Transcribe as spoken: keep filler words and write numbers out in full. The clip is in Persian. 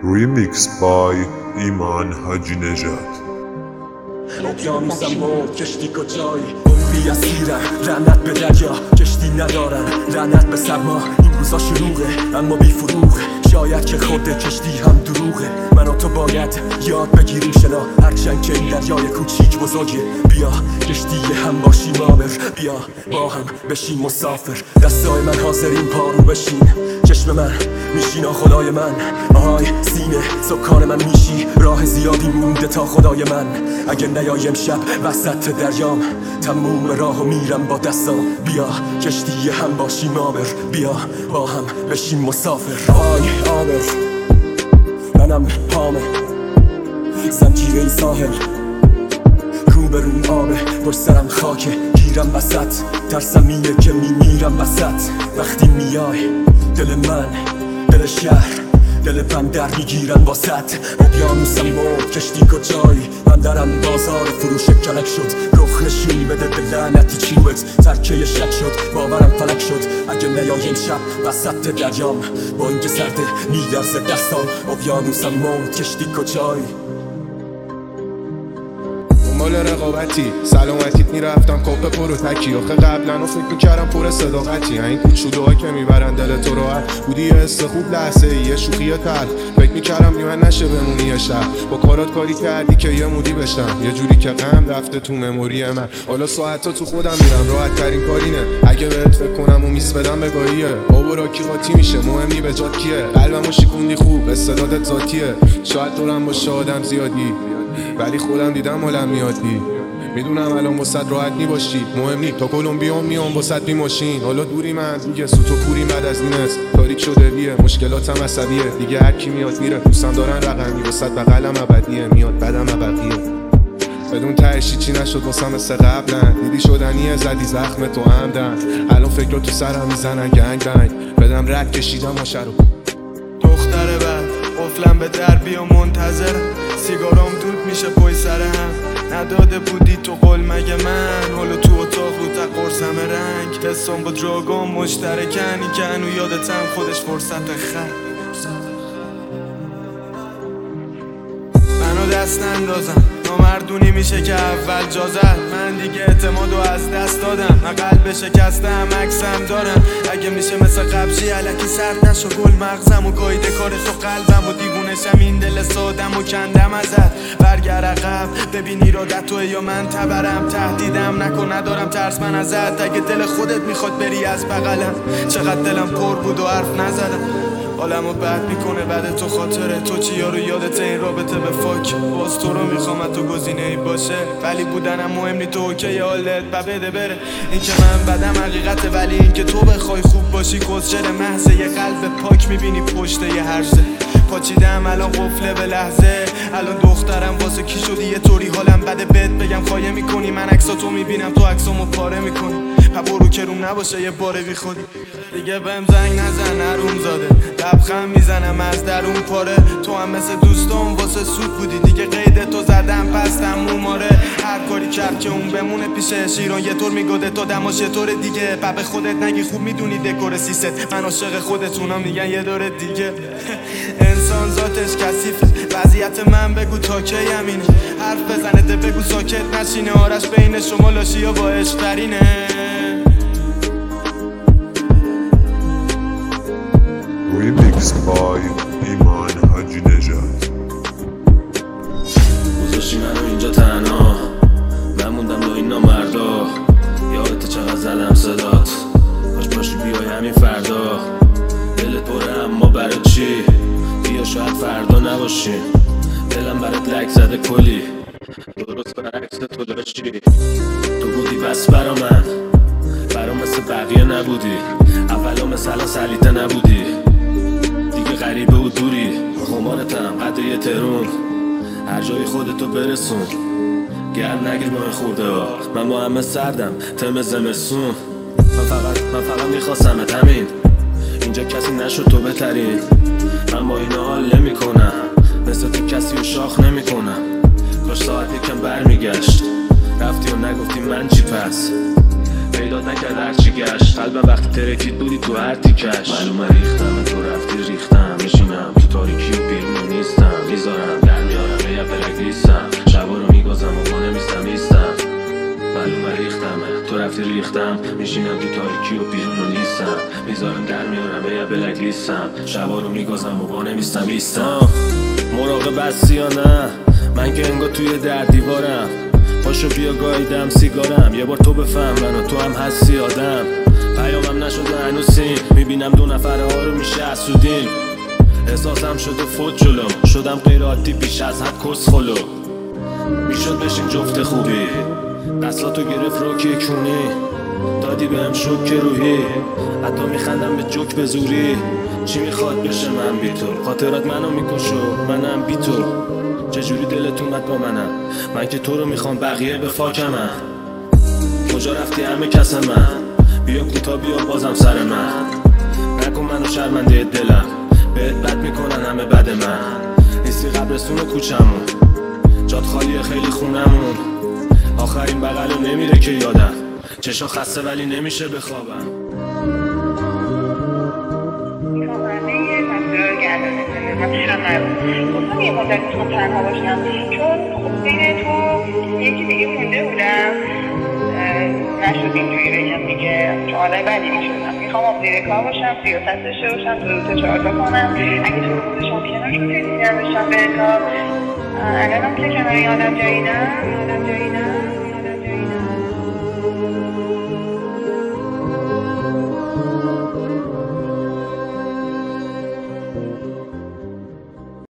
Remix by ایمان حاجی نژاد. اقیانوسم مرد کشتی کجایی؟ عمری اسیرم لعنت به دریا، کشتی ندارم لعنت به سرما. این روزا شلوغه اما بی فروغه، شاید که خود کشتی هم دروغه. من و تو باید یاد بگیریم شنا، هرچند که این دریای کوچیک بزرگه. بیا کشتی هم باشیم آبر، بیا با هم بشیم مسافر. دستای من حاضرین پارو بشین، چشم من میشینا خدای من. آهای سینه سکان من میشی، راه زیادی مونده تا خدای من. اگه نیایم شب وسط دریام، تموم راهو میرم با دستام. بیا کشتی هم باشیم آبر، بیا با هم بشیم مسافر. آی آبر منم پامه، زنجیره ای ساحل، روبرون آبه، پشت سرم خاکه، گیرم وسط، ترسم اینه که میمیرم وسط. وقتی میای دل من، دل شهر، دل بندر میگیرن واسط. اقیانوسم مرد کشتی کجایی؟ من درم بازار فروش کلک شد، رخ نشون بده به لعنتی چوبت. ترکه شک شد باورم فلک شد، اگه نیایم شب وسط دریام. با اینکه سرده میلرزه دستام. اقیانوسم مرد کشتی کجایی؟ مال رقابتی سلامتیت میرفتم کاپ پرو تکی. آخه قبلا و فکر میکردم پر صداقتی، این کوچولوها که میبرن دل تو راحت. بودی یه حس خوب لحظه ای، یه شوخی تلخ، فکر میکردم میون نشه بمونی یه شهر. با کارات کاری کردی که یه مودی بشم، یه جوری که غم رفته تو مموری من. حالا ساعتا تو خودم میرم، راحت ترین کارینه اگه بهت فکر کنم و میس بدم به گاهیه. آب و راکی قاطی میشه، مهمی به جات کیه. قلبمو شکوندی خوب، استعدادت ذاتیه. شاید دورم باشه آدم زیادی، ولی خودم دیدم حالم میادی. میدونم الان واسد راحت نی باشی، مهم نی تا کلمبیا میام واسد بی ماشین. حالا دوری من دیگه سوت و کوریم، بعد از این است تاریک شده دیه. مشکلاتم عصبیه دیگه، هر کی میاد میره. دوستم دارن رقمی واسد بغلم ابدیه، میاد بعدم بقیه. بدون تهشی چی نشد واسم مثل قبلا، دیدی شدنیه زدی زخم تو عمدن. الان فکر تو سرم میزنن گنگ دنگ، بدم رد کشیدم ماشه رو. دختر بعد قفلم به در بیا منتظر، سیگارام دود میشه پای سر هم. نداده بودی تو قول مگه من؟ حالا تو اتاق رو تا قرصم رنگ. حسام با دراگام مشترکن، که هنو یادتم خودش فرصت خر. منو دست نندازم، نامردونی میشه که اول جا زد. من دیگه اعتمادو از دست دادم، من قلب شکستم عکسم دارم. اگه میشه مثل قبشی علکی سرد نشو گل مغزم و گایده کار تو قلبم. و دیوونشم این دل سادم و کندم ازت. برگر عقب ببین ایرادت توه یا من تبرم. تهدیدم نکن ندارم ترس من ازت، اگه دل خودت میخواد بری از بغلم. چقدر دلم پر بود و حرف نزدم، حالمو بد میکنه بعد تو خاطره تو. چیا رو یادت این رابطه به فاک؟ باز تو رو میخوام تو گزینه ای باشه، ولی بودنم مهم نی. تو اوکی حالت و بده بره. این که من بدم حقیقته، ولی این که تو بخوای خوب باشی کسچر محضه. یه قلب پاک میبینی پشت یه هرزه، پاچیدم الان قفله به لحظه. الان دخترم واسه کی شدی یه طوری حالم بده بهت بگم خایه میکنی. من عکساتو میبینم تو عکسامو پاره میکنی، برو که روم نباشه یه باره بی خودی. دیگه بهم زنگ نزن حروم زاده، لبخند میزنم از درون پاره. تو هم مثل دوستام واسه سود بودی، دیگه قید تو زدم پس تموم. آره هر کاری کرد که اون بمونه پیشه شیران. یه طور میگاده تا دماش یه طور دیگه. به خودت نگی خوب میدونی دکور سیست، من عاشق خودتونم میگن یه دور دیگه. انسان ذاتش کثیفه، وضعیت من بگو تا کی همینه. حرف بزنه ده بگو ساکت نشینه. آرش بین شما لاشی یا با عشق ترینه. Remix by ایمان حاجی نژاد. گذاشتی منو اینجا تنها، من موندم با این نامردا. یادت چقدر زدم صدات، باش باشی بیای همین فردا. دلت پره اما برای چی؟ بیا شاید فردا نباشی. دلم برات لک زده کلی، درست برعکس تو داشتی. تو بودی بس برا من، برا مثل بقیه نبودی. اولا مثلا سلیته نبودی، دیگه غریبه و دوری. خمارتم قد یه ترون، هر جای خودتو برسون. گرد نگیر با این خورده ها، من با همه سردم تم زمستون. من فقط من فقط میخواستمت همین، اینجا کسی نشد تو بهترین. من با این حال نمی کنم، مثل تو کسی رو شاخ نمی کنم. کاش ساعت یکم برمیگشت، رفتی و نگفتی من چی پس. پیدات نکرد هرچی گشت قلبم وقتی ترکید بودی تو هر تیکش معلومه ریختم تو رفتی ریختم میشینم تو تاریکی و بیرون نیستم میذارم در میارم یه بلک نیستم شبا رو میگذم و ما نمیستم نیستم معلومه ریختمه تو رفتی ریختم میشینم تو تاریکی و بیرون نیستم میذارم در میارم یه بلک نیستم شبا رو میگذم و با نمیستم نیستم مراقب هستی یا نه من که انگار توی در دیوارم پاشو بیا گاییدم سیگارم یه بار تو بفهم منو تو هم هستی آدم پیامم نشده هنوز سین میبینم دو نفره ها رو میشه حسودین احساسم شده فوت جلو شدم غیر عادی بیش از حد کس خلو میشد بشیم جفت خوبی دستاتو گرفت رو که کونی دادی بهم شوک روحی حتی میخندم به جوک به زوری چی میخواد بشه من بی تو خاطرات منو میکشو منم بی تو چجوری دلت اومد با منم من که تو رو میخوام بقیه به فاکمم کجا رفتی همه کس من بیا کوتا بیا بازم سر من نکن منو شرمنده دلم بهت بد میکنن همه بد من نیستی قبرستون کوچمون جاد خالیه خیلی خونمون آخرین بغلو نمیره که یادم چشا خسته ولی نمیشه بخوابم گفتم یه مدت میخوام تنها باشم چون خب بین تو یکی دیگه مونده بودم نشد اینجوری بگم دیگه چون آدم بدی میشدم میخوام آب زیر کار باشم سیاست داشته باشم تو روزه چهار تا کنم اگه تو روزشم کنار شد که دیدم بشم به کار الانم که کنار یه آدم جایی نه آدم جایی نه